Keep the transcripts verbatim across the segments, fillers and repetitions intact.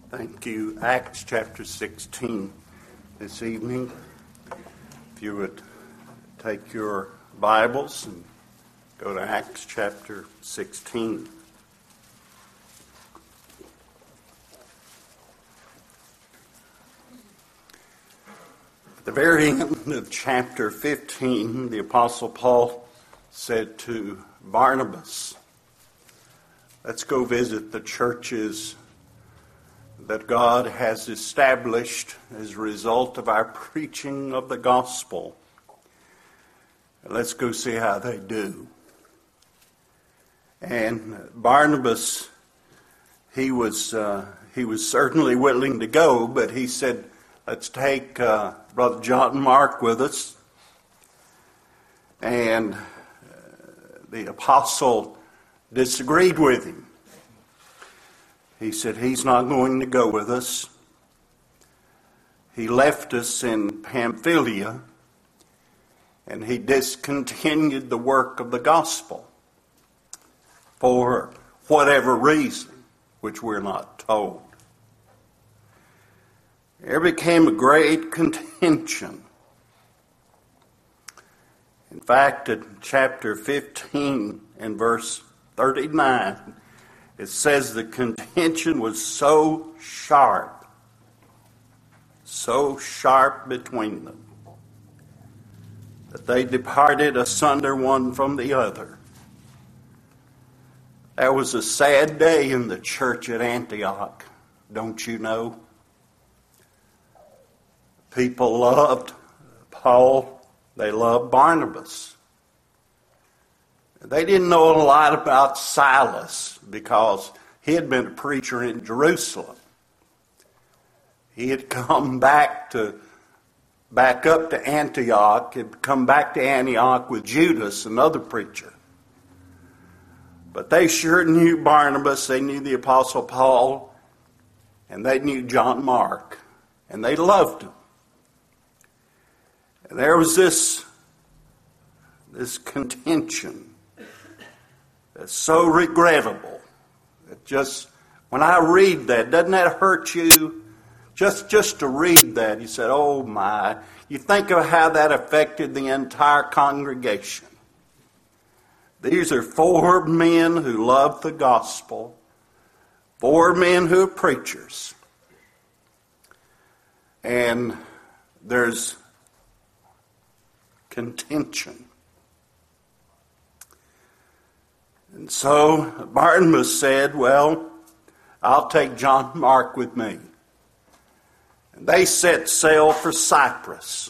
Thank you. Acts chapter sixteen this evening. If you would take your Bibles and go to Acts chapter sixteen. At the very end of chapter fifteen, the Apostle Paul said to Barnabas, "Let's go visit the churches that God has established as a result of our preaching of the gospel. Let's go see how they do." And Barnabas, he was uh, he was certainly willing to go, but he said, "Let's take uh, Brother John Mark with us." And uh, the apostle disagreed with him. He said, "He's not going to go with us." He left us in Pamphylia, and he discontinued the work of the gospel for whatever reason, which we're not told. There became a great contention. In fact, in chapter fifteen and verse thirty-nine, it says the contention was so sharp, so sharp between them, that they departed asunder one from the other. There was a sad day in the church at Antioch, don't you know? People loved Paul, they loved Barnabas. They didn't know a lot about Silas because he had been a preacher in Jerusalem. He had come back to back up to Antioch, had come back to Antioch with Judas, another preacher. But they sure knew Barnabas, they knew the Apostle Paul, and they knew John Mark, and they loved him. And there was this, this contention. It's so regrettable. It just, when I read that, doesn't that hurt you? Just, just to read that, you said, "Oh my." You think of how that affected the entire congregation. These are four men who love the gospel, four men who are preachers. And there's contention. And so Barnabas said, "Well, I'll take John Mark with me." And they set sail for Cyprus.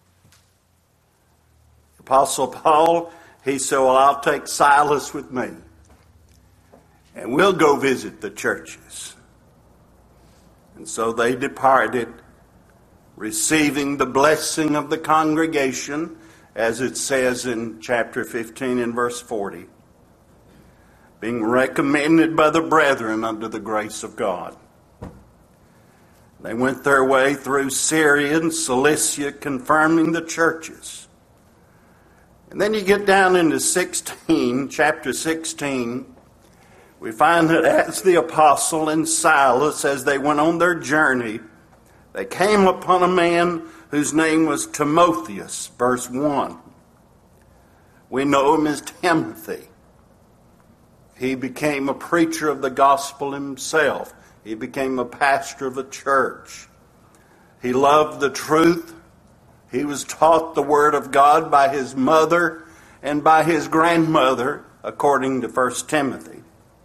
The Apostle Paul, he said, "Well, I'll take Silas with me. And we'll go visit the churches." And so they departed, receiving the blessing of the congregation, as it says in chapter fifteen and verse forty. Being recommended by the brethren unto the grace of God. They went their way through Syria and Cilicia, confirming the churches. And then you get down into sixteen, chapter sixteen, we find that as the apostle and Silas, as they went on their journey, they came upon a man whose name was Timotheus, verse one. We know him as Timothy. He became a preacher of the gospel himself. He became a pastor of a church. He loved the truth. He was taught the word of God by his mother and by his grandmother, according to First Timothy.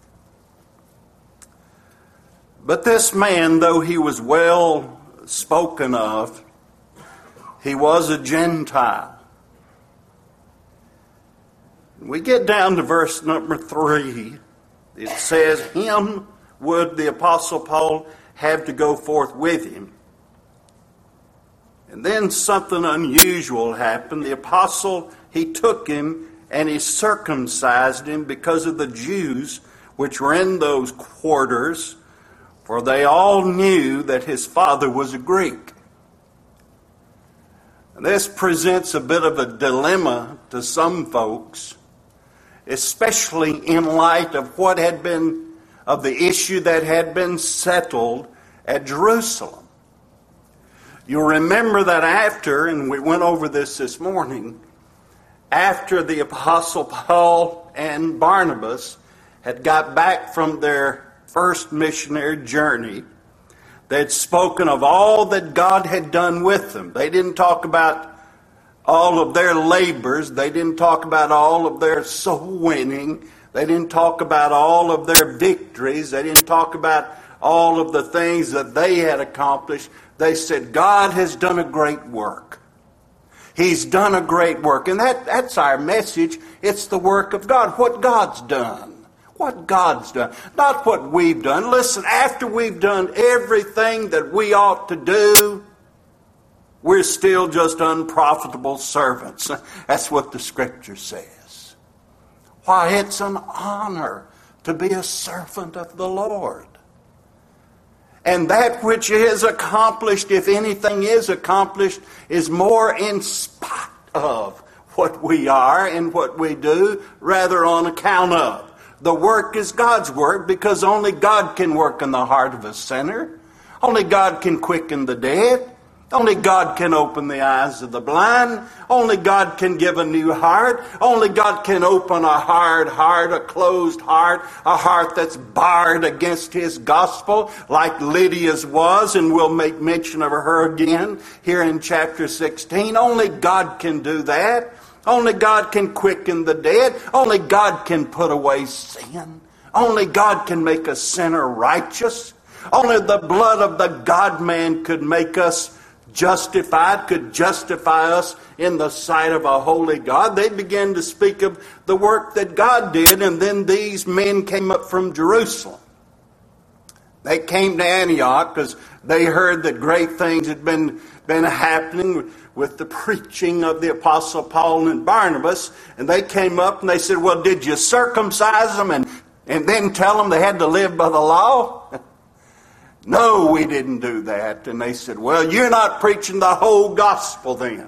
But this man, though he was well spoken of, he was a Gentile. We get down to verse number three. It says, "Him would the Apostle Paul have to go forth with him." And then something unusual happened. The apostle, he took him and he circumcised him because of the Jews which were in those quarters, for they all knew that his father was a Greek. And this presents a bit of a dilemma to some folks, especially in light of what had been, of the issue that had been settled at Jerusalem. You'll remember that after, and we went over this this morning, after the Apostle Paul and Barnabas had got back from their first missionary journey, they had spoken of all that God had done with them. They didn't talk about all of their labors. They didn't talk about all of their soul winning. They didn't talk about all of their victories. They didn't talk about all of the things that they had accomplished. They said, God has done a great work. He's done a great work. And that, that's our message. It's the work of God. What God's done. What God's done. Not what we've done. Listen, after we've done everything that we ought to do, we're still just unprofitable servants. That's what the Scripture says. Why, it's an honor to be a servant of the Lord. And that which is accomplished, if anything is accomplished, is more in spite of what we are and what we do, rather on account of. The work is God's work, because only God can work in the heart of a sinner. Only God can quicken the dead. Only God can open the eyes of the blind. Only God can give a new heart. Only God can open a hard heart, a closed heart, a heart that's barred against His gospel, like Lydia's was, and we'll make mention of her again here in chapter sixteen. Only God can do that. Only God can quicken the dead. Only God can put away sin. Only God can make a sinner righteous. Only the blood of the God-man could make us justified, could justify us in the sight of a holy God. They began to speak of the work that God did, and then these men came up from Jerusalem. They came to Antioch because they heard that great things had been, been happening with the preaching of the Apostle Paul and Barnabas. And they came up and they said, well, did you circumcise them and, and then tell them they had to live by the law? No, we didn't do that. And they said, well, you're not preaching the whole gospel then.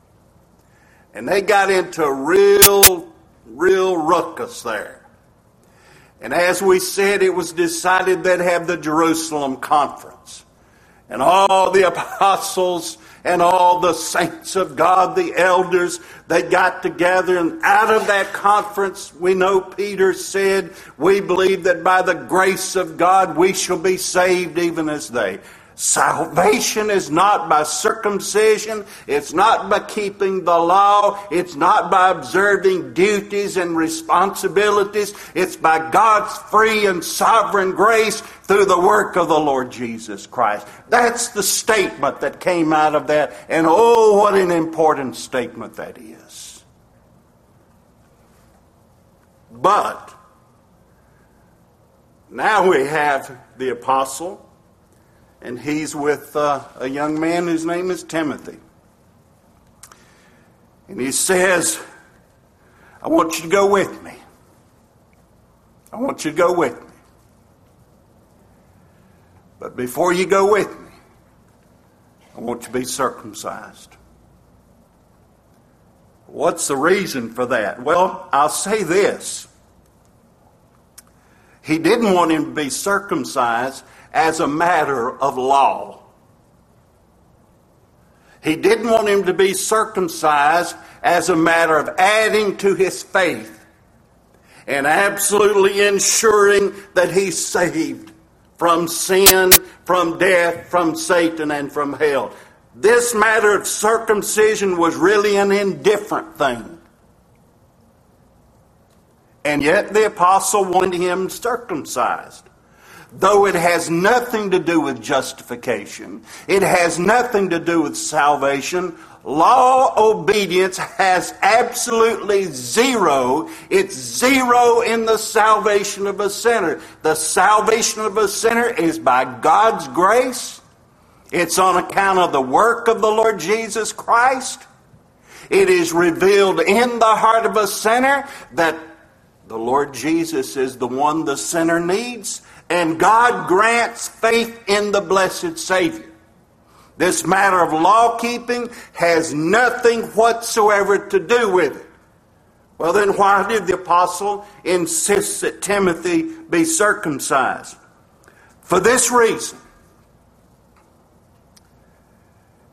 And they got into a real, real ruckus there. And as we said, it was decided they'd have the Jerusalem conference. And all the apostles and all the saints of God, the elders, they got together, and out of that conference, we know Peter said, we believe that by the grace of God we shall be saved even as they. Salvation is not by circumcision. It's not by keeping the law. It's not by observing duties and responsibilities. It's by God's free and sovereign grace through the work of the Lord Jesus Christ. That's the statement that came out of that. And oh, what an important statement that is. But now we have the apostle, and he's with uh, a young man whose name is Timothy. And he says, I want you to go with me. I want you to go with me. But before you go with me, I want you to be circumcised. What's the reason for that? Well, I'll say this. He didn't want him to be circumcised as a matter of law. He didn't want him to be circumcised as a matter of adding to his faith and absolutely ensuring that he's saved from sin, from death, from Satan, and from hell. This matter of circumcision was really an indifferent thing. And yet the apostle wanted him circumcised. Though it has nothing to do with justification, it has nothing to do with salvation, law obedience has absolutely zero. It's zero in the salvation of a sinner. The salvation of a sinner is by God's grace. It's on account of the work of the Lord Jesus Christ. It is revealed in the heart of a sinner that the Lord Jesus is the one the sinner needs. And God grants faith in the blessed Savior. This matter of law keeping has nothing whatsoever to do with it. Well, then why did the apostle insist that Timothy be circumcised? For this reason.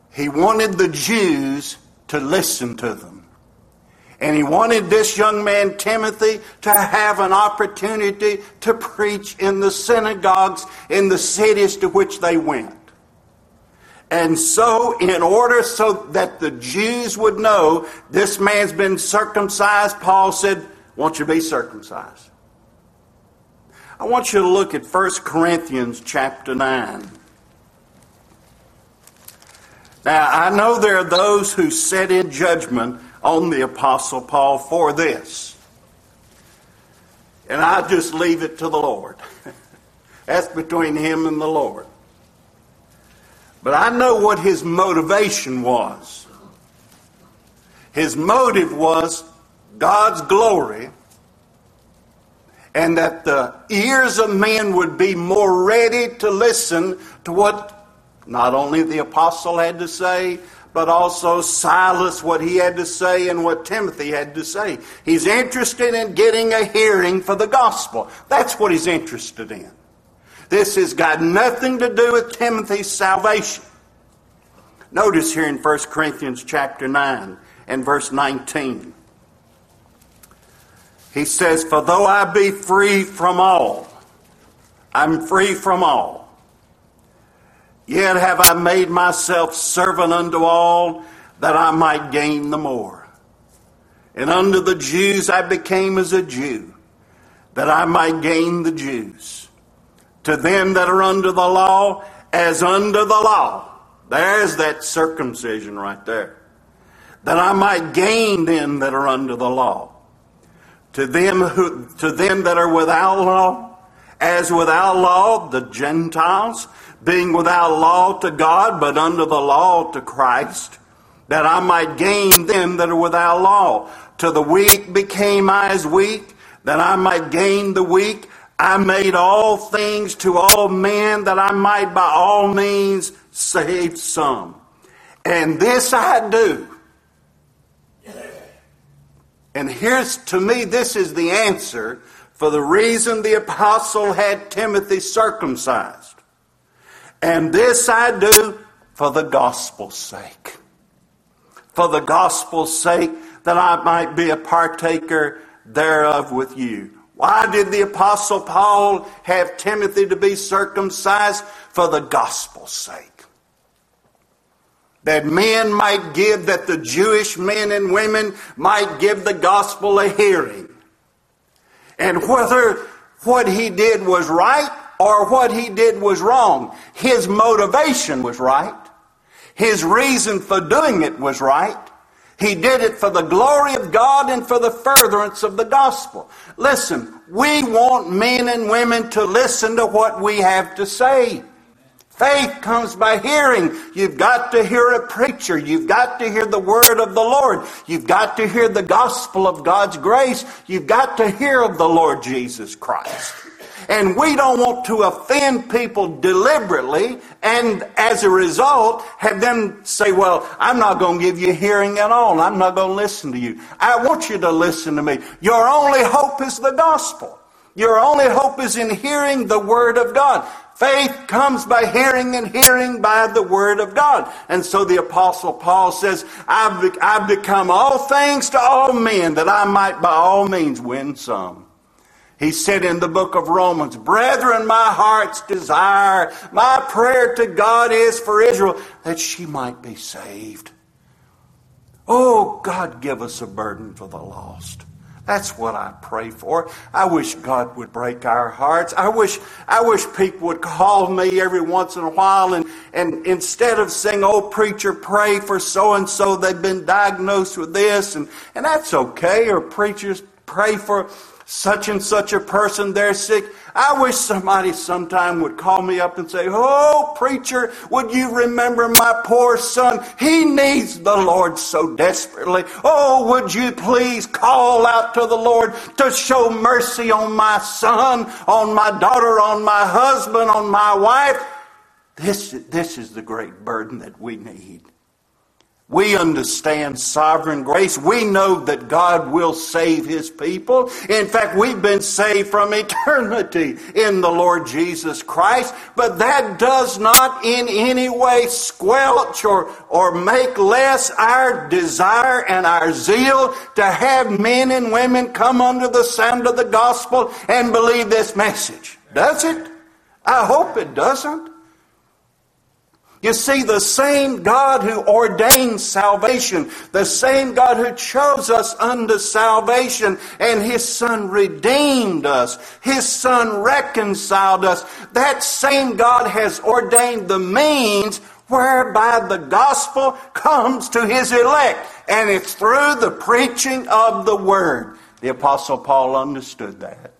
he wanted the Jews to listen to them. And he wanted this young man, Timothy, to have an opportunity to preach in the synagogues in the cities to which they went. And so, in order so that the Jews would know this man's been circumcised, Paul said, won't you be circumcised? I want you to look at First Corinthians chapter nine. Now, I know there are those who sit in judgment on the Apostle Paul for this. And I just leave it to the Lord. That's between him and the Lord. But I know what his motivation was. His motive was God's glory, and that the ears of men would be more ready to listen to what not only the apostle had to say, but also Silas, what he had to say, and what Timothy had to say. He's interested in getting a hearing for the gospel. That's what he's interested in. This has got nothing to do with Timothy's salvation. Notice here in First Corinthians chapter nine and verse nineteen. He says, for though I be free from all, I'm free from all, yet have I made myself servant unto all, that I might gain the more. And unto the Jews I became as a Jew, that I might gain the Jews. To them that are under the law, as under the law. There's that circumcision right there. That I might gain them that are under the law. To them who, to them that are without law, as without law, the Gentiles, being without law to God, but under the law to Christ, that I might gain them that are without law. To the weak became I as weak, that I might gain the weak. I made all things to all men, that I might by all means save some. And this I do. And here's, to me, this is the answer for the reason the apostle had Timothy circumcised. And this I do for the gospel's sake. For the gospel's sake, that I might be a partaker thereof with you. Why did the apostle Paul have Timothy to be circumcised? For the gospel's sake. That men might give, that the Jewish men and women might give the gospel a hearing. And whether what he did was right or what he did was wrong, his motivation was right. His reason for doing it was right. He did it for the glory of God and for the furtherance of the gospel. Listen, we want men and women to listen to what we have to say. Faith comes by hearing. You've got to hear a preacher. You've got to hear the word of the Lord. You've got to hear the gospel of God's grace. You've got to hear of the Lord Jesus Christ. And we don't want to offend people deliberately and as a result have them say, well, I'm not going to give you hearing at all. I'm not going to listen to you. I want you to listen to me. Your only hope is the gospel. Your only hope is in hearing the word of God. Faith comes by hearing, and hearing by the word of God. And so the apostle Paul says, I've, be- I've become all things to all men, that I might by all means win some. He said in the book of Romans, brethren, my heart's desire, my prayer to God is for Israel, that she might be saved. Oh, God, give us a burden for the lost. That's what I pray for. I wish God would break our hearts. I wish I wish people would call me every once in a while and, and instead of saying, oh, preacher, pray for so-and-so, they've been diagnosed with this, and, and that's okay. Or preachers, pray for such and such a person, they're sick. I wish somebody sometime would call me up and say, oh, preacher, would you remember my poor son? He needs the Lord so desperately. Oh, would you please call out to the Lord to show mercy on my son, on my daughter, on my husband, on my wife? This, this is the great burden that we need. We understand sovereign grace. We know that God will save His people. In fact, we've been saved from eternity in the Lord Jesus Christ. But that does not in any way squelch or, or make less our desire and our zeal to have men and women come under the sound of the gospel and believe this message. Does it? I hope it doesn't. You see, the same God who ordained salvation, the same God who chose us unto salvation, and His Son redeemed us, His Son reconciled us, that same God has ordained the means whereby the gospel comes to His elect. And it's through the preaching of the Word. The Apostle Paul understood that.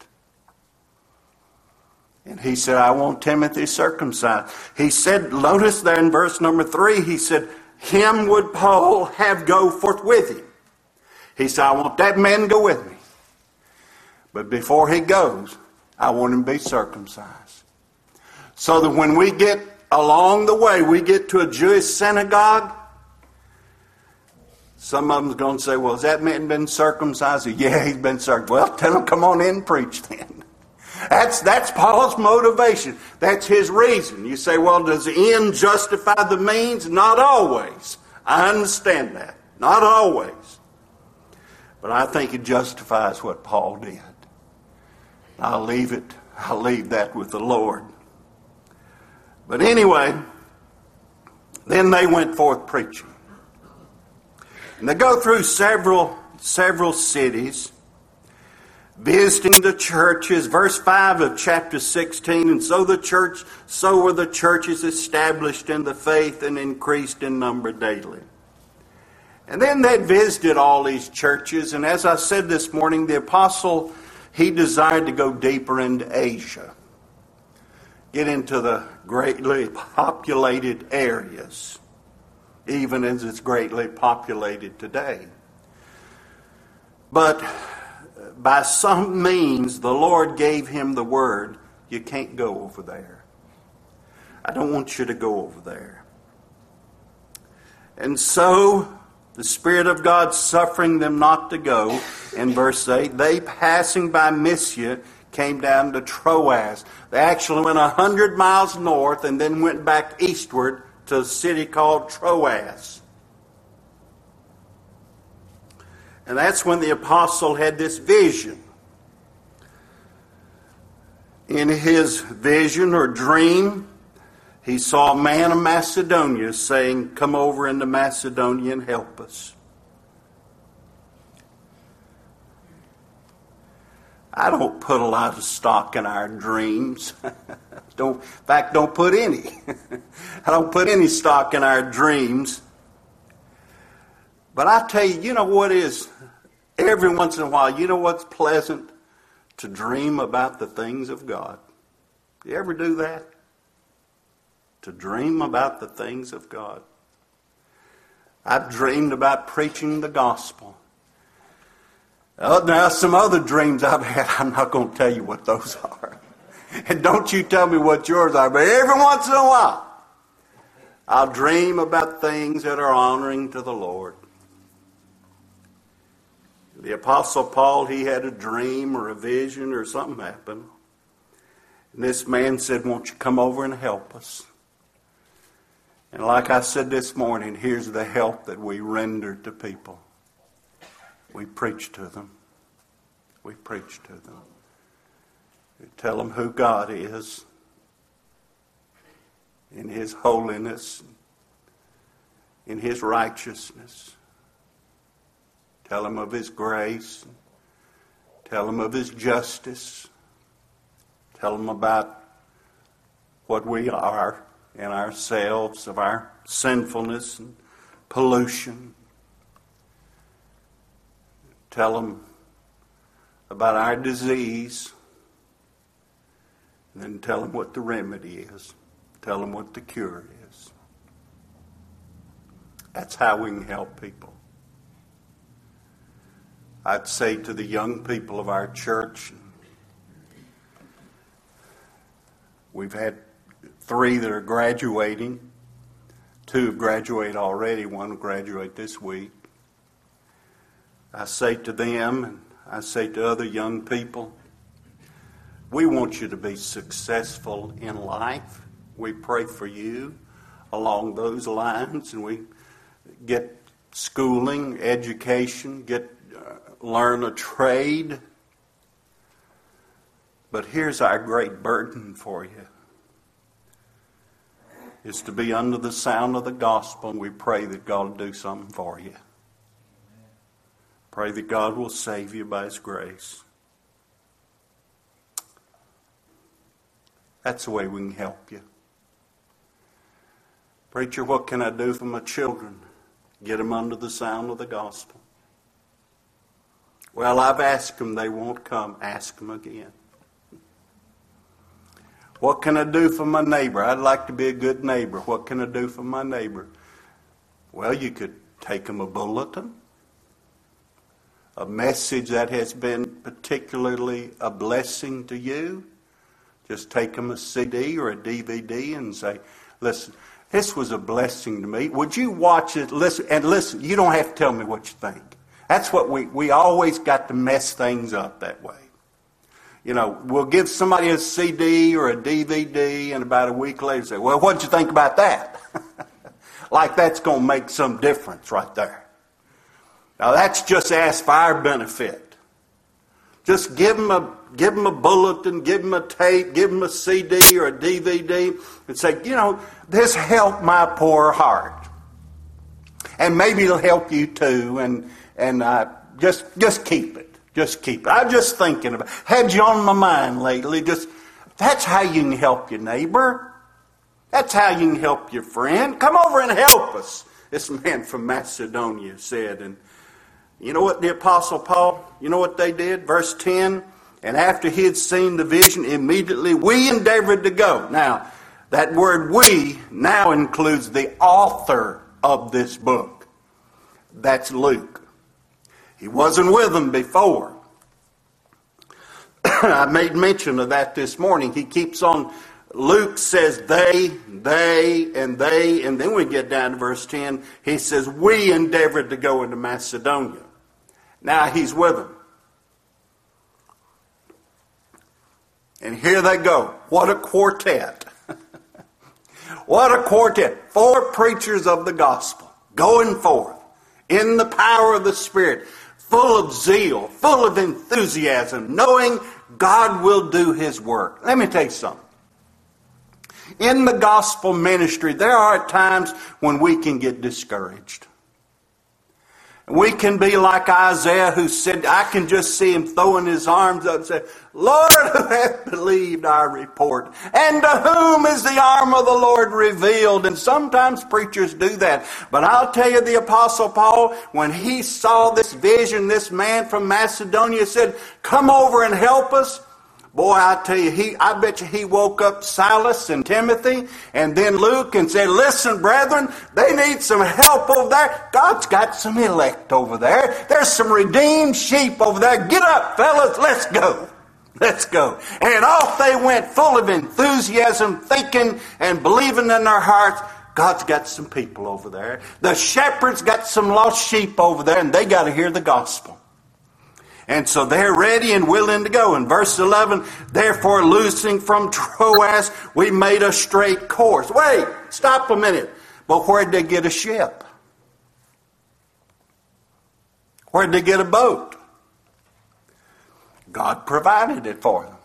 And he said, I want Timothy circumcised. He said, notice there in verse number three, he said, him would Paul have go forth with him. He said, I want that man to go with me. But before he goes, I want him to be circumcised. So that when we get along the way, we get to a Jewish synagogue, some of them's going to say, well, has that man been circumcised? Yeah, he's been circumcised. Well, tell him, come on in and preach then. That's, that's Paul's motivation. That's his reason. You say, well, does the end justify the means? Not always. I understand that. Not always. But I think it justifies what Paul did. I'll leave it. I'll leave that with the Lord. But anyway, then they went forth preaching. And they go through several, several cities, visiting the churches. Verse five of chapter sixteen, and so the church, so were the churches established in the faith and increased in number daily. And then they visited all these churches, and as I said this morning, the apostle, he desired to go deeper into Asia. Get into the greatly populated areas, even as it's greatly populated today. But by some means, the Lord gave him the word, you can't go over there. I don't want you to go over there. And so, the Spirit of God suffering them not to go, in verse eight, they passing by Mysia came down to Troas. They actually went a hundred miles north and then went back eastward to a city called Troas. And that's when the apostle had this vision. In his vision or dream, he saw a man of Macedonia saying, come over into Macedonia and help us. I don't put a lot of stock in our dreams. don't, in fact, don't put any. I don't put any stock in our dreams. But I tell you, you know what is, every once in a while, you know what's pleasant? To dream about the things of God. You ever do that? To dream about the things of God. I've dreamed about preaching the gospel. Oh, now, some other dreams I've had, I'm not going to tell you what those are. And don't you tell me what yours are, but every once in a while, I'll dream about things that are honoring to the Lord. The Apostle Paul, he had a dream or a vision or something happened. And this man said, won't you come over and help us? And like I said this morning, here's the help that we render to people. We preach to them. We preach to them. We tell them who God is in His holiness, in His righteousness. Tell them of His grace. Tell them of His justice. Tell them about what we are in ourselves, of our sinfulness and pollution. Tell them about our disease. And then tell them what the remedy is. Tell them what the cure is. That's how we can help people. I'd say to the young people of our church, we've had three that are graduating. Two have graduated already. One will graduate this week. I say to them, and I say to other young people, we want you to be successful in life. We pray for you along those lines, and we get schooling, education, get uh, learn a trade. But here's our great burden for you, is to be under the sound of the gospel, and we pray that God will do something for you. Pray that God will save you by His grace. That's the way we can help you. Preacher, what can I do for my children? Get them under the sound of the gospel. Well, I've asked them, they won't come. Ask them again. What can I do for my neighbor? I'd like to be a good neighbor. What can I do for my neighbor? Well, you could take them a bulletin, a message that has been particularly a blessing to you. Just take them a C D or a D V D and say, listen, this was a blessing to me. Would you watch it? Listen, and listen, you don't have to tell me what you think. That's what we, we always got to mess things up that way. You know, we'll give somebody a C D or a D V D, and about a week later say, well, what'd you think about that? Like that's going to make some difference right there. Now that's just asked for our benefit. Just give them a give them a bulletin, give them a tape, give them a C D or a D V D, and say, you know, this helped my poor heart, and maybe it'll help you too. And and uh, just just keep it, just keep it. I'm just thinking about, had you on my mind lately. Just that's how you can help your neighbor. That's how you can help your friend. Come over and help us. This man from Macedonia said, and. You know what the Apostle Paul, you know what they did? Verse ten, and after he had seen the vision, immediately we endeavored to go. Now, that word we now includes the author of this book. That's Luke. He wasn't with them before. I made mention of that this morning. He keeps on, Luke says they, they, and they, and then we get down to verse ten. He says, we endeavored to go into Macedonia. Now he's with them. And here they go. What a quartet. What a quartet. Four preachers of the gospel going forth in the power of the Spirit, full of zeal, full of enthusiasm, knowing God will do His work. Let me tell you something. In the gospel ministry, there are times when we can get discouraged. We can be like Isaiah, who said, I can just see him throwing his arms up and say, Lord, who hath believed our report? And to whom is the arm of the Lord revealed? And sometimes preachers do that. But I'll tell you, the Apostle Paul, when he saw this vision, this man from Macedonia said, come over and help us. Boy, I tell you, he, I bet you he woke up Silas and Timothy and then Luke and said, listen, brethren, they need some help over there. God's got some elect over there. There's some redeemed sheep over there. Get up, fellas, let's go. Let's go. And off they went, full of enthusiasm, thinking and believing in their hearts, God's got some people over there. The shepherds got some lost sheep over there, and they got to hear the gospel. And so they're ready and willing to go. In verse eleven, therefore loosing from Troas, we made a straight course. Wait, stop a minute. But where'd they get a ship? Where'd they get a boat? God provided it for them.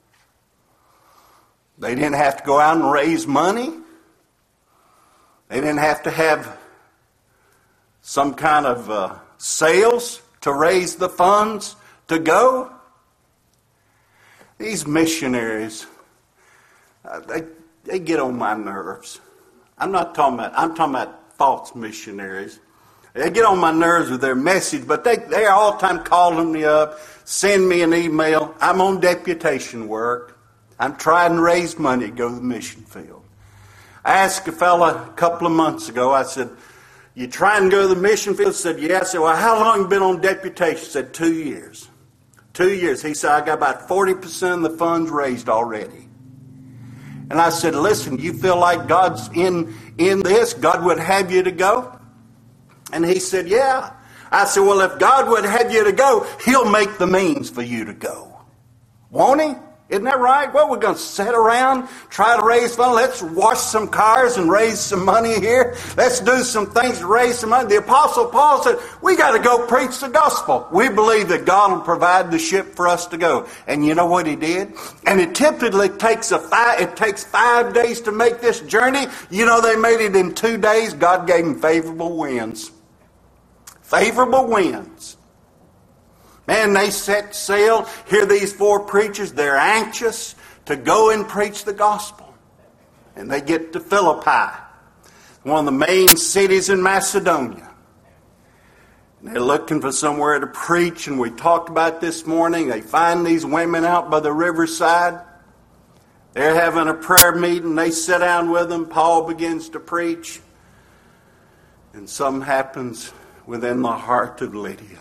They didn't have to go out and raise money. They didn't have to have some kind of uh, sales to raise the funds to go. These missionaries, uh, they they get on my nerves. I'm not talking about, I'm talking about false missionaries. They get on my nerves with their message, but they, they're all the time calling me up, send me an email. I'm on deputation work. I'm trying to raise money to go to the mission field. I asked a fella a couple of months ago, I said, you trying to go to the mission field? He said, yeah. I said, well, how long have you been on deputation? He said, two years. Two years. He said, I got about forty percent of the funds raised already. And I said, listen, you feel like God's in, in this? God would have you to go? And he said, yeah. I said, well, if God would have you to go, he'll make the means for you to go. Won't he? Isn't that right? Well, we're going to sit around, try to raise funds. Let's wash some cars and raise some money here. Let's do some things to raise some money. The Apostle Paul said, we got to go preach the gospel. We believe that God will provide the ship for us to go. And you know what he did? And it typically takes a five, it takes five days to make this journey. You know, they made it in two days. God gave them favorable winds. Favorable winds. Man, they set sail. Here these four preachers, they're anxious to go and preach the gospel. And they get to Philippi, one of the main cities in Macedonia. And they're looking for somewhere to preach, and we talked about this morning. They find these women out by the riverside. They're having a prayer meeting. They sit down with them. Paul begins to preach. And something happens within the heart of Lydia.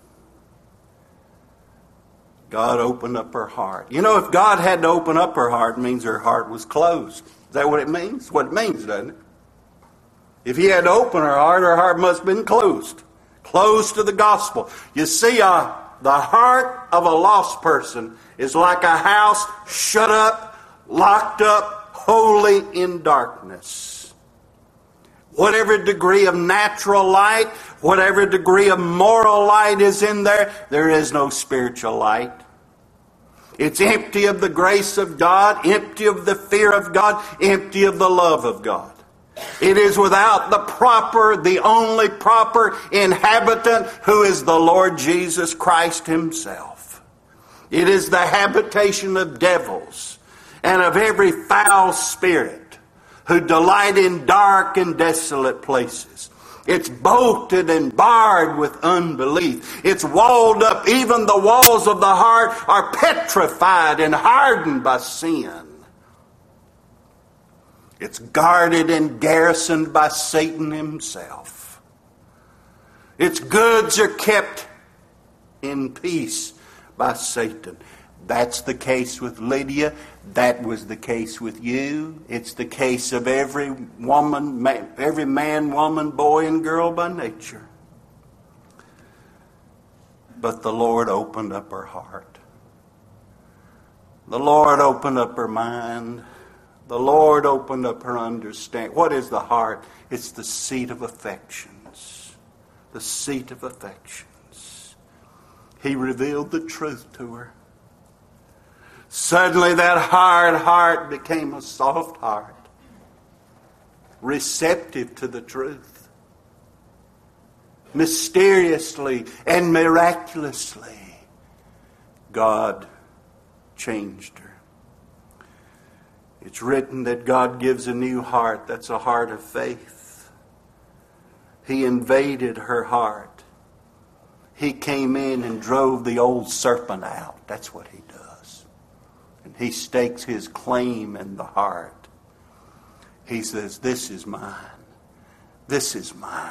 God opened up her heart. You know, if God had to open up her heart, it means her heart was closed. Is that what it means? That's what it means, doesn't it? If he had to open her heart, her heart must have been closed. Closed to the gospel. You see, uh, the heart of a lost person is like a house shut up, locked up, wholly in darkness. Whatever degree of natural light, whatever degree of moral light is in there, there is no spiritual light. It's empty of the grace of God, empty of the fear of God, empty of the love of God. It is without the proper, the only proper inhabitant, who is the Lord Jesus Christ himself. It is the habitation of devils and of every foul spirit who delight in dark and desolate places. It's bolted and barred with unbelief. It's walled up. Even the walls of the heart are petrified and hardened by sin. It's guarded and garrisoned by Satan himself. Its goods are kept in peace by Satan. That's the case with Lydia. That was the case with you. It's the case of every woman, every man, woman, boy, and girl by nature. But the Lord opened up her heart. The Lord opened up her mind. The Lord opened up her understanding. What is the heart? It's the seat of affections. The seat of affections. He revealed the truth to her. Suddenly that hard heart became a soft heart, receptive to the truth. Mysteriously and miraculously, God changed her. It's written that God gives a new heart. That's a heart of faith. He invaded her heart. He came in and drove the old serpent out. That's what he does. And he stakes his claim in the heart. He says, this is mine. This is mine.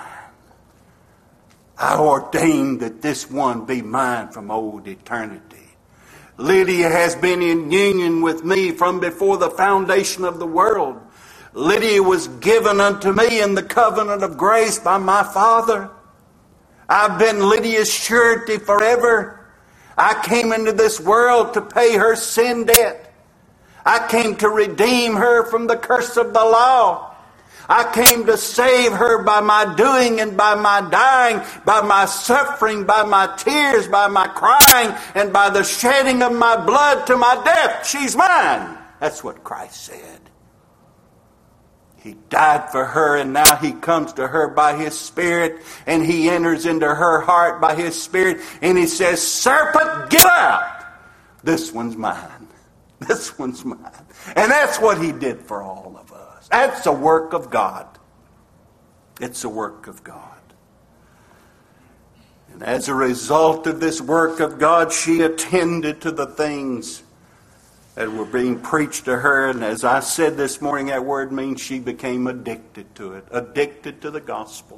I ordained that this one be mine from old eternity. Lydia has been in union with me from before the foundation of the world. Lydia was given unto me in the covenant of grace by my Father. I've been Lydia's surety forever. I came into this world to pay her sin debt. I came to redeem her from the curse of the law. I came to save her by my doing and by my dying, by my suffering, by my tears, by my crying, and by the shedding of my blood to my death. She's mine. That's what Christ said. He died for her, and now he comes to her by his Spirit, and he enters into her heart by his Spirit, and he says, serpent, get out. This one's mine. This one's mine. And that's what he did for all of us. That's a work of God. It's a work of God. And as a result of this work of God, she attended to the things that were being preached to her. And as I said this morning, that word means she became addicted to it. Addicted to the gospel.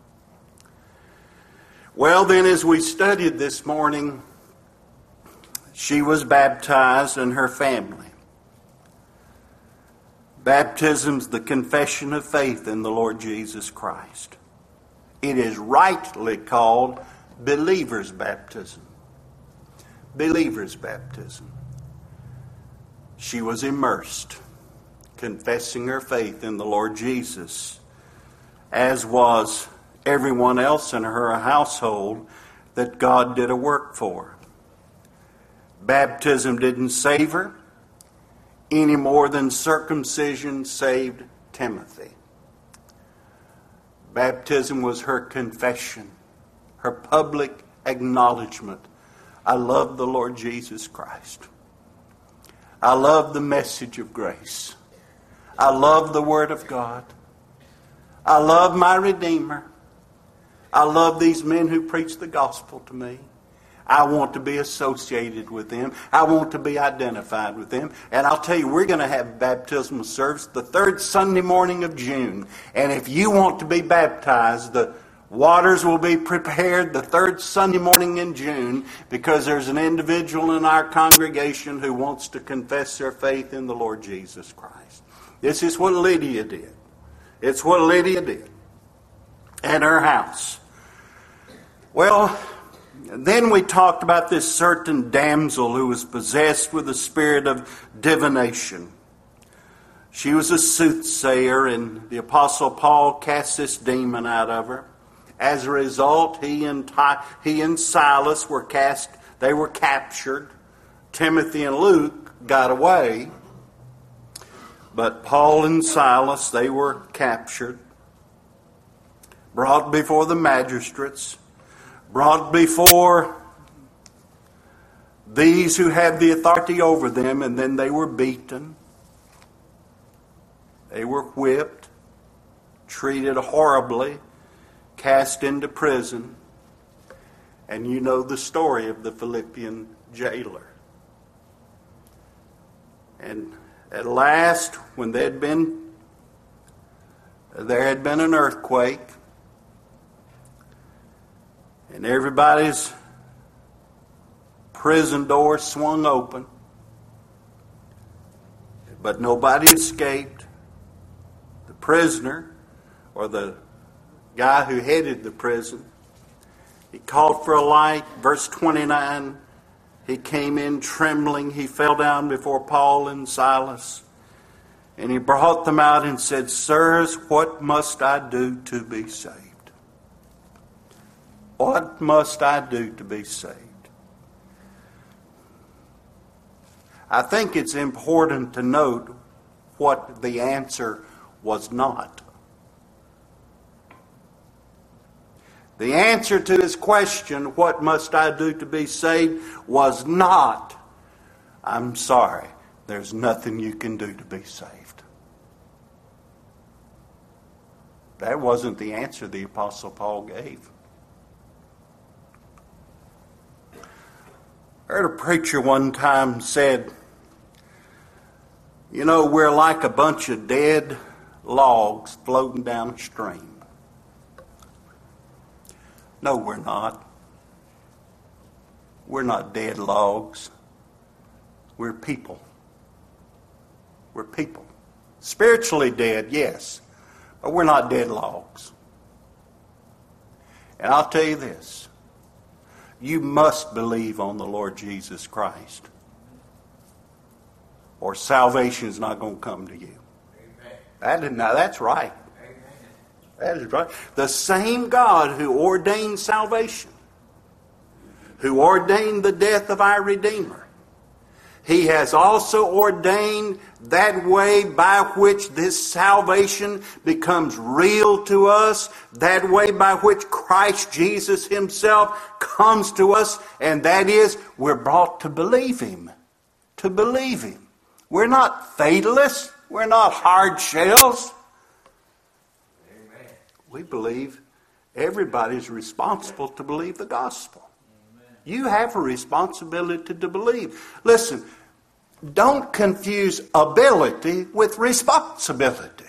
Well then, as we studied this morning, she was baptized and her family. Baptism's the confession of faith in the Lord Jesus Christ. It is rightly called believer's baptism. Believer's baptism. She was immersed, confessing her faith in the Lord Jesus, as was everyone else in her household that God did a work for. Baptism didn't save her any more than circumcision saved Timothy. Baptism was her confession, her public acknowledgement. I love the Lord Jesus Christ. I love the message of grace. I love the Word of God. I love my Redeemer. I love these men who preach the gospel to me. I want to be associated with them. I want to be identified with them. And I'll tell you, we're going to have baptismal service the third Sunday morning of June. And if you want to be baptized, the waters will be prepared the third Sunday morning in June, because there's an individual in our congregation who wants to confess their faith in the Lord Jesus Christ. This is what Lydia did. It's what Lydia did at her house. Well, then we talked about this certain damsel who was possessed with a spirit of divination. She was a soothsayer, and the Apostle Paul cast this demon out of her. As a result, he and Ty, he and Silas were cast. They were captured. Timothy and Luke got away, but Paul and Silas, they were captured, brought before the magistrates, brought before these who had the authority over them, and then they were beaten. They were whipped, treated horribly, cast into prison. And you know the story of the Philippian jailer. And at last, when there had been, there had been an earthquake, and everybody's prison door swung open, but nobody escaped. The prisoner, or the guy who headed the prison, he called for a light. Verse twenty-nine, he came in trembling. He fell down before Paul and Silas, and he brought them out and said, "Sirs, what must I do to be saved? What must I do to be saved?" I think it's important to note what the answer was not. The answer to his question, "What must I do to be saved?" was not, "I'm sorry, there's nothing you can do to be saved." That wasn't the answer the Apostle Paul gave. I heard a preacher one time said, "You know, we're like a bunch of dead logs floating down a stream." No, we're not. We're not dead logs. We're people. We're people. Spiritually dead, yes, but we're not dead logs. And I'll tell you this. You must believe on the Lord Jesus Christ, or salvation is not going to come to you. Amen. That is, now that's right. Amen. That is right. The same God who ordained salvation, who ordained the death of our Redeemer, He has also ordained that way by which this salvation becomes real to us, that way by which Christ Jesus Himself comes to us, and that is, we're brought to believe Him. To believe Him. We're not fatalists. We're not hard shells. Amen. We believe everybody's responsible to believe the gospel. You have a responsibility to believe. Listen, don't confuse ability with responsibility.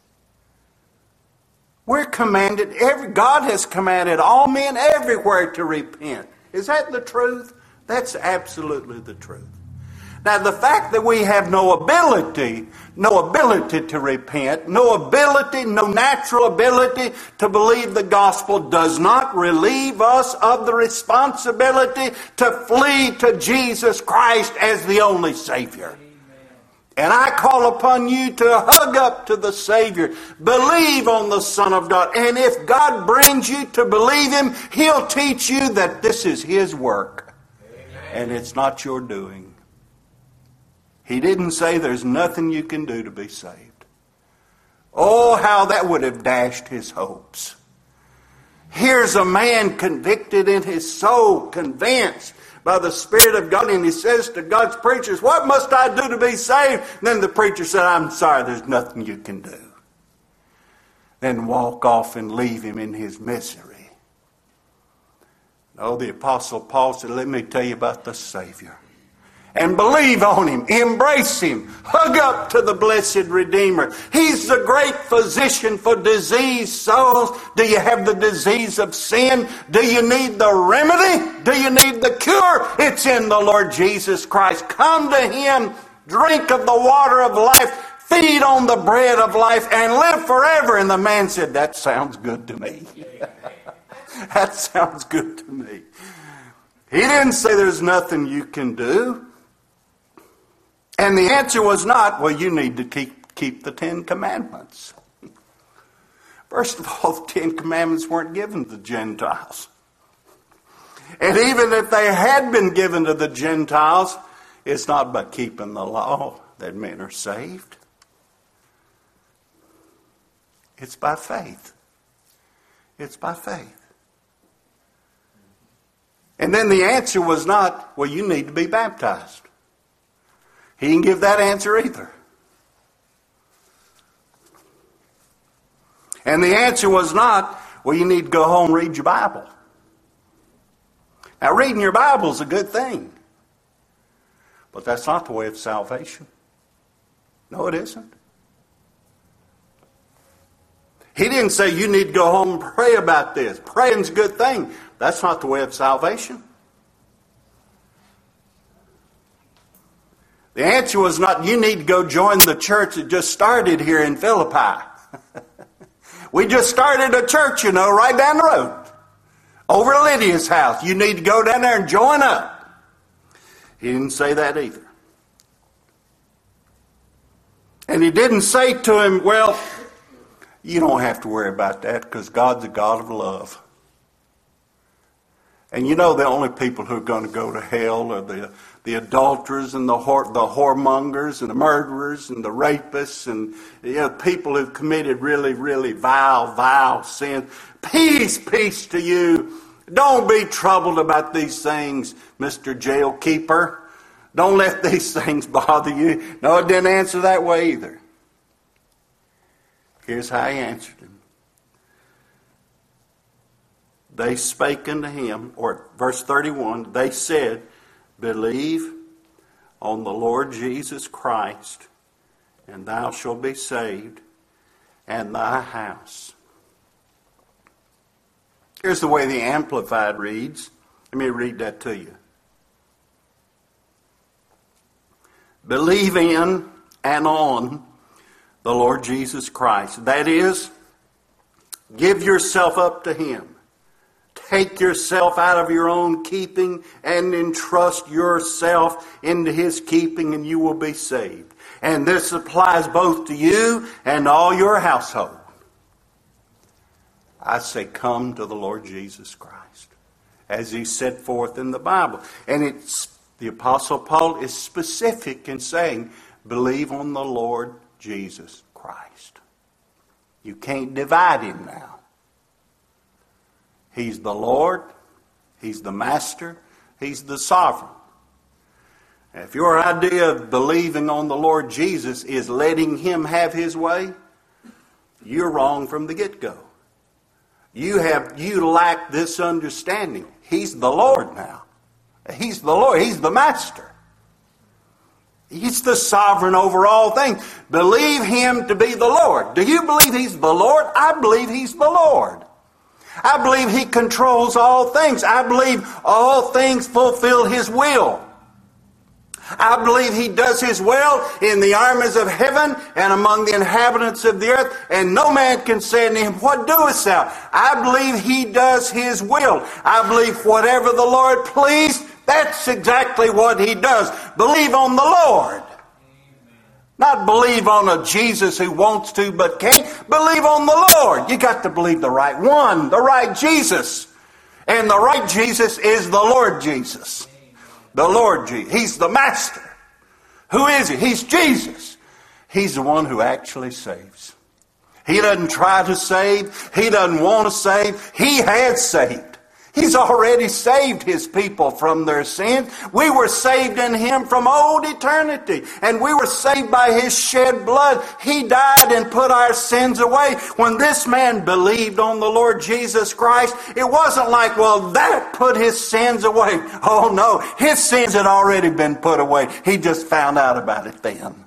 We're commanded, every, God has commanded all men everywhere to repent. Is that the truth? That's absolutely the truth. Now, the fact that we have no ability, no ability to repent, no ability, no natural ability to believe the gospel does not relieve us of the responsibility to flee to Jesus Christ as the only Savior. And I call upon you to hug up to the Savior. Believe on the Son of God. And if God brings you to believe Him, He'll teach you that this is His work. Amen. And it's not your doing. He didn't say there's nothing you can do to be saved. Oh, how that would have dashed his hopes. Here's a man convicted in his soul, convinced by the Spirit of God, and he says to God's preachers, what must I do to be saved? And then the preacher said, I'm sorry, there's nothing you can do. Then walk off and leave him in his misery. No, the Apostle Paul said, let me tell you about the Savior. And believe on Him. Embrace Him. Hug up to the blessed Redeemer. He's the great physician for diseased souls. Do you have the disease of sin? Do you need the remedy? Do you need the cure? It's in the Lord Jesus Christ. Come to Him. Drink of the water of life. Feed on the bread of life and live forever. And the man said, that sounds good to me. That sounds good to me. He didn't say there's nothing you can do. And the answer was not, well, you need to keep, keep the Ten Commandments. First of all, the Ten Commandments weren't given to the Gentiles. And even if they had been given to the Gentiles, it's not by keeping the law that men are saved. It's by faith. It's by faith. And then the answer was not, well, you need to be baptized. He didn't give that answer either. And the answer was not, well, you need to go home and read your Bible. Now, reading your Bible is a good thing. But that's not the way of salvation. No, it isn't. He didn't say you need to go home and pray about this. Praying's a good thing. That's not the way of salvation. The answer was not, you need to go join the church that just started here in Philippi. We just started a church, you know, right down the road. Over at Lydia's house. You need to go down there and join up. He didn't say that either. And he didn't say to him, well, you don't have to worry about that because God's a God of love. And you know the only people who are going to go to hell are the, the adulterers and the whore, the whoremongers and the murderers and the rapists and you know, people who've committed really, really vile, vile sins. Peace, peace to you. Don't be troubled about these things, Mister Jailkeeper. Don't let these things bother you. No, it didn't answer that way either. Here's how he answered him. They spake unto him, or verse thirty-one, they said, believe on the Lord Jesus Christ, and thou shalt be saved, and thy house. Here's the way the Amplified reads. Let me read that to you. Believe in and on the Lord Jesus Christ. That is, give yourself up to Him. Take yourself out of your own keeping and entrust yourself into His keeping and you will be saved. And this applies both to you and all your household. I say come to the Lord Jesus Christ as He set forth in the Bible. And it's the Apostle Paul is specific in saying believe on the Lord Jesus Christ. You can't divide Him now. He's the Lord. He's the Master. He's the Sovereign. If your idea of believing on the Lord Jesus is letting Him have His way, you're wrong from the get-go. You have you lack this understanding. He's the Lord now. He's the Lord. He's the Master. He's the sovereign over all things. Believe Him to be the Lord. Do you believe He's the Lord? I believe He's the Lord. I believe He controls all things. I believe all things fulfill His will. I believe He does His will in the armies of heaven and among the inhabitants of the earth, and no man can say unto Him, what doest thou? I believe He does His will. I believe whatever the Lord pleased, that's exactly what He does. Believe on the Lord. Not believe on a Jesus who wants to but can't. Believe on the Lord. You got to believe the right one, the right Jesus. And the right Jesus is the Lord Jesus. The Lord Jesus. He's the Master. Who is He? He's Jesus. He's the one who actually saves. He doesn't try to save. He doesn't want to save. He has saved. He's already saved His people from their sins. We were saved in Him from old eternity. And we were saved by His shed blood. He died and put our sins away. When this man believed on the Lord Jesus Christ, it wasn't like, well, that put his sins away. Oh no, his sins had already been put away. He just found out about it then.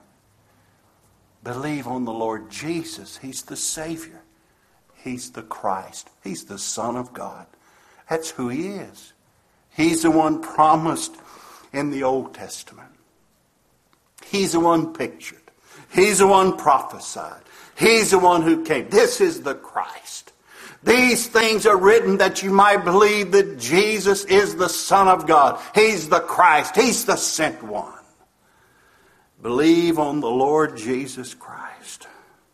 Believe on the Lord Jesus. He's the Savior. He's the Christ. He's the Son of God. That's who He is. He's the one promised in the Old Testament. He's the one pictured. He's the one prophesied. He's the one who came. This is the Christ. These things are written that you might believe that Jesus is the Son of God. He's the Christ. He's the sent one. Believe on the Lord Jesus Christ.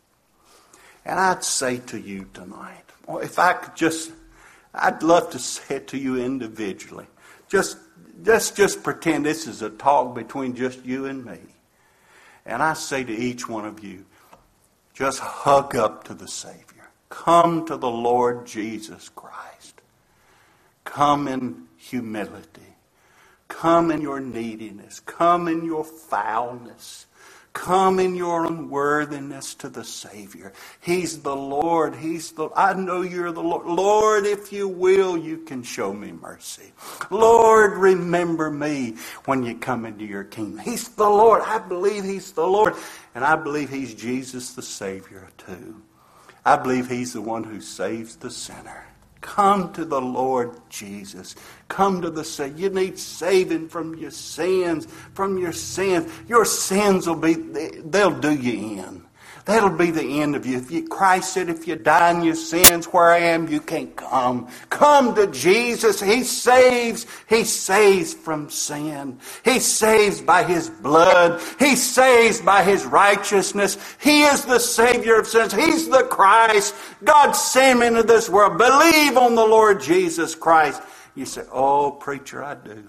And I'd say to you tonight, well, if I could just... I'd love to say it to you individually. Just, let's just pretend this is a talk between just you and me. And I say to each one of you, just hug up to the Savior. Come to the Lord Jesus Christ. Come in humility. Come in your neediness. Come in your foulness. Come in your unworthiness to the Savior. He's the Lord. He's the, I know you're the Lord. Lord, if you will, you can show me mercy. Lord, remember me when you come into your kingdom. He's the Lord. I believe He's the Lord. And I believe He's Jesus the Savior too. I believe He's the one who saves the sinner. Come to the Lord Jesus. Come to the Savior. You need saving from your sins. From your sins. Your sins will be, they'll do you in. That'll be the end of you. If you. Christ said, if you die in your sins, where I am, you can't come. Come to Jesus. He saves. He saves from sin. He saves by His blood. He saves by His righteousness. He is the Savior of sins. He's the Christ. God sent Him into this world. Believe on the Lord Jesus Christ. You say, oh, preacher, I do.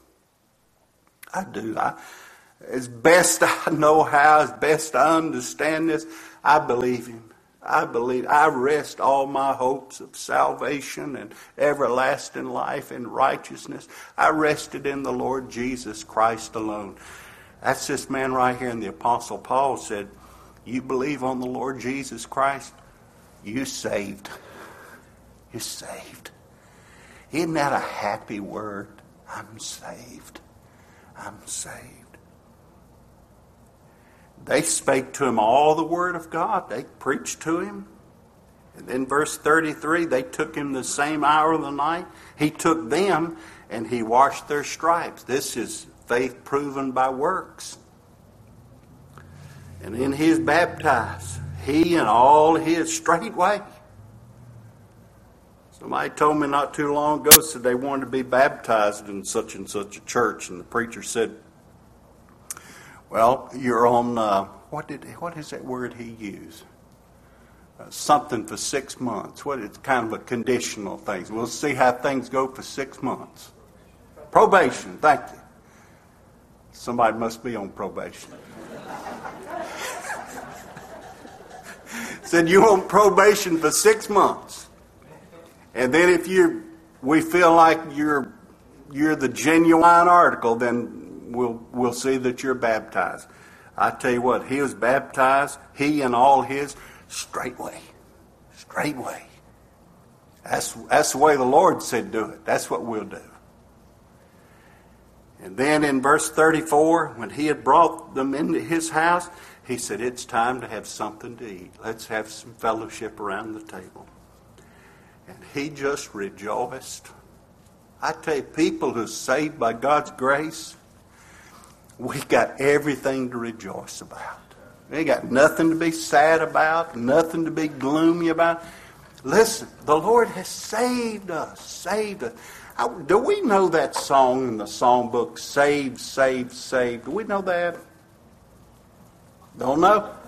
I do. I As best I know how, as best I understand this, I believe Him. I believe, I rest all my hopes of salvation and everlasting life and righteousness. I rested in the Lord Jesus Christ alone. That's this man right here. And the Apostle Paul said, you believe on the Lord Jesus Christ, you saved. You're saved. Isn't that a happy word? I'm saved. I'm saved. They spake to him all the word of God. They preached to him. And then verse thirty-three, they took him the same hour of the night. He took them and he washed their stripes. This is faith proven by works. And then he is baptized. He and all his straightway. Somebody told me not too long ago, said they wanted to be baptized in such and such a church. And the preacher said, well, you're on, uh, what did what is that word he used? Uh, something for six months. What is kind of a conditional thing. We'll see how things go for six months. Probation, thank you. Somebody must be on probation. Said you're on probation for six months. And then if you we feel like you're you're the genuine article, then We'll, we'll see that you're baptized. I tell you what, he was baptized, he and all his, straightway. Straightway. That's, that's the way the Lord said do it. That's what we'll do. And then in verse thirty-four, when he had brought them into his house, he said, it's time to have something to eat. Let's have some fellowship around the table. And he just rejoiced. I tell you, people who are saved by God's grace, We got everything to rejoice about. We ain't got nothing to be sad about, nothing to be gloomy about. Listen, the Lord has saved us, saved us. I, do we know that song in the songbook, Saved, Saved, Saved? Do we know that? Don't know?